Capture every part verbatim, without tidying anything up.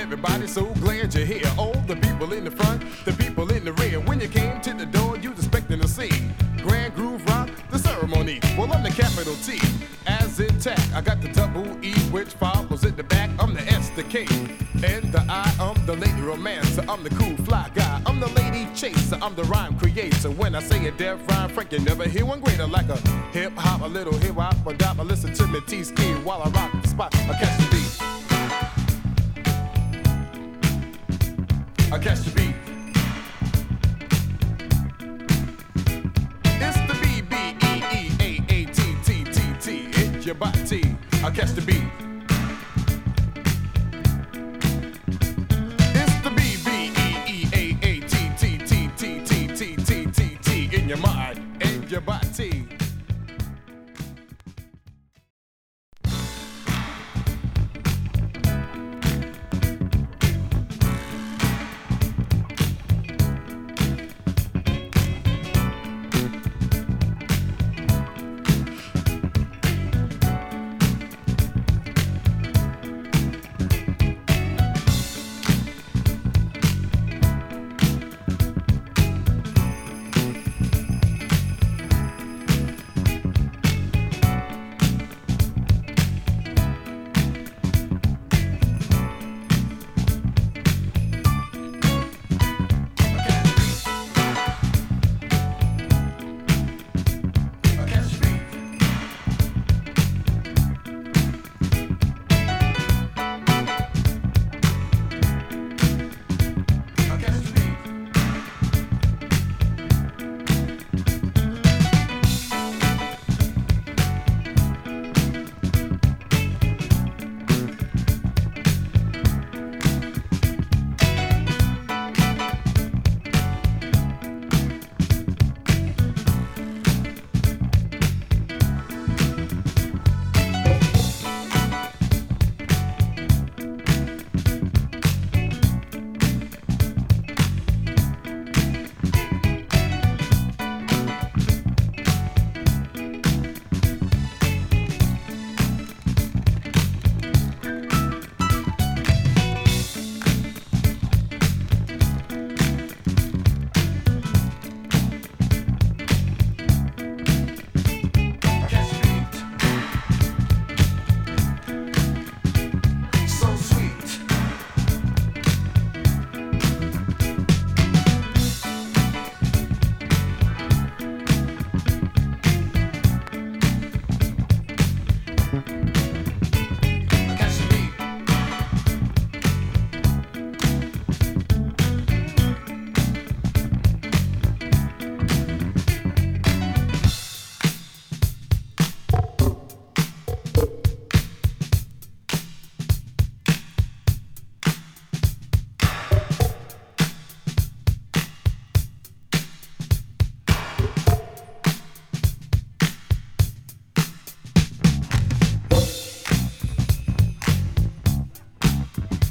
everybody, so glad you're here. All the people in the front, the people in the rear. When you came to the door, you was expecting to see Grand Groove Rock, the ceremony. Well, I'm the capital T, as intact. I got the double E, which follows at the back. I'm the S, the K, and the I. I'm the lady romancer. I'm the cool fly guy. I'm the lady chaser. I'm the rhyme creator. When I say a deaf rhyme, Frank, you never hear one greater. Like a hip hop, a little hip hop, a dop. I listen to me T-ski while I rock the spot. I catch the beat. I catch the beat. It's the B B E E A A T T T T. It's your body. I catch the beat. It's the B B E E A A T T T T T T T T T in your mind and your body.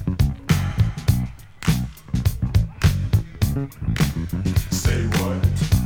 Say what?